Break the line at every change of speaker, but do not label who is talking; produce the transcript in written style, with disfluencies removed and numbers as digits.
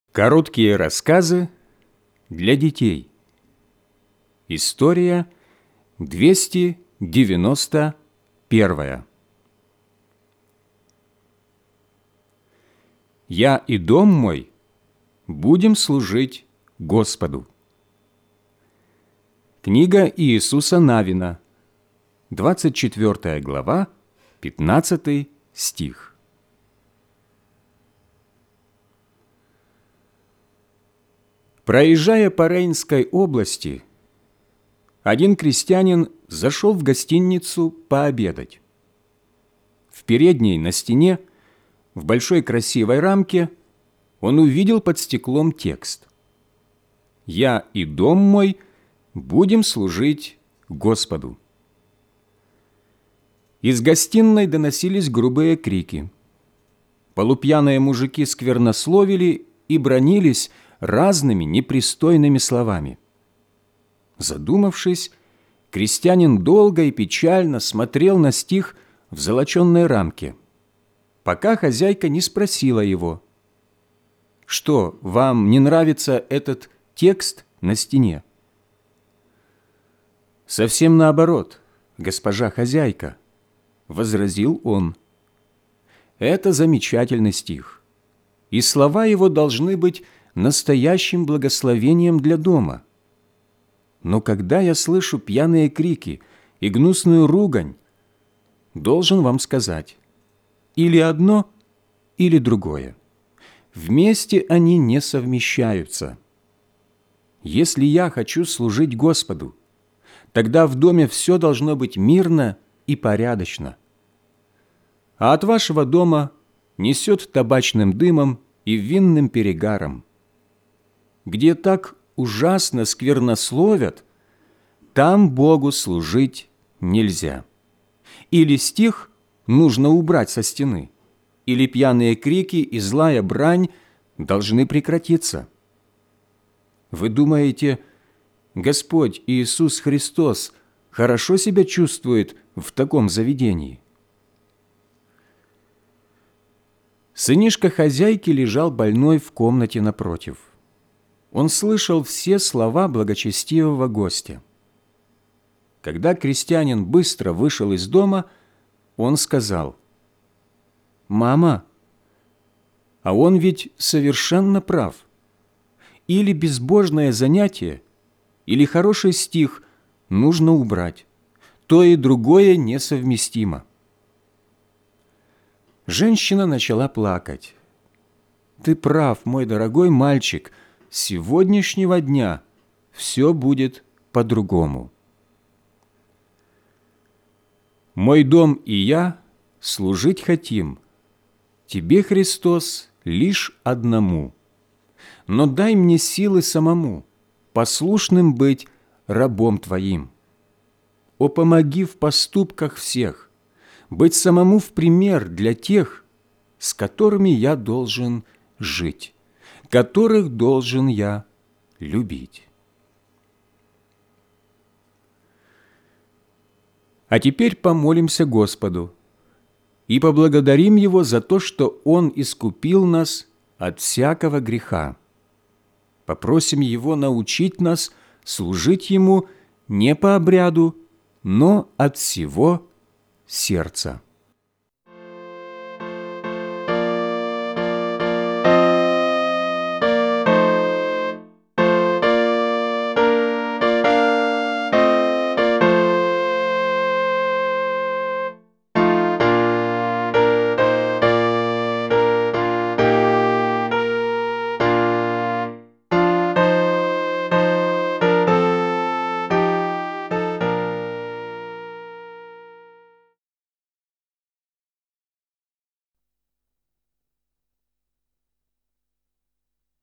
Короткие рассказы для детей. История 291. «Я и дом мой будем служить Господу». Книга Иисуса Навина, 24 глава, 15 стих. Проезжая по Рейнской области, один крестьянин зашел в гостиницу пообедать. В передней на стене, в большой красивой рамке, он увидел под стеклом текст: «Я и дом мой будем служить Господу». Из гостиной доносились грубые крики. Полупьяные мужики сквернословили и бранились разными непристойными словами. Задумавшись, крестьянин долго и печально смотрел на стих в золоченной рамке, пока хозяйка не спросила его: «Что, вам не нравится этот текст на стене?» «Совсем наоборот, госпожа хозяйка», — возразил он. «Это замечательный стих, и слова его должны быть настоящим благословением для дома. Но когда я слышу пьяные крики и гнусную ругань, должен вам сказать: или одно, или другое. Вместе они не совмещаются. Если я хочу служить Господу, тогда в доме все должно быть мирно и порядочно. А от вашего дома несет табачным дымом и винным перегаром. Где так ужасно сквернословят, там Богу служить нельзя. Или стих нужно убрать со стены, или пьяные крики и злая брань должны прекратиться. Вы думаете, Господь Иисус Христос хорошо себя чувствует в таком заведении? Сынишка хозяйки лежал больной в комнате напротив. Он слышал все слова благочестивого гостя. Когда крестьянин быстро вышел из дома, он сказал: «Мама, а он ведь совершенно прав. Или безбожное занятие, или хороший стих нужно убрать. То и другое несовместимо». Женщина начала плакать. «Ты прав, мой дорогой мальчик, с сегодняшнего дня все будет по-другому. Мой дом и я служить хотим Тебе, Христос, лишь одному. Но дай мне силы самому послушным быть рабом Твоим. О, помоги в поступках всех, быть самому в пример для тех, с которыми я должен жить, которых должен я любить». А теперь помолимся Господу и поблагодарим Его за то, что Он искупил нас от всякого греха. Попросим Его научить нас служить Ему не по обряду, но от всего сердца.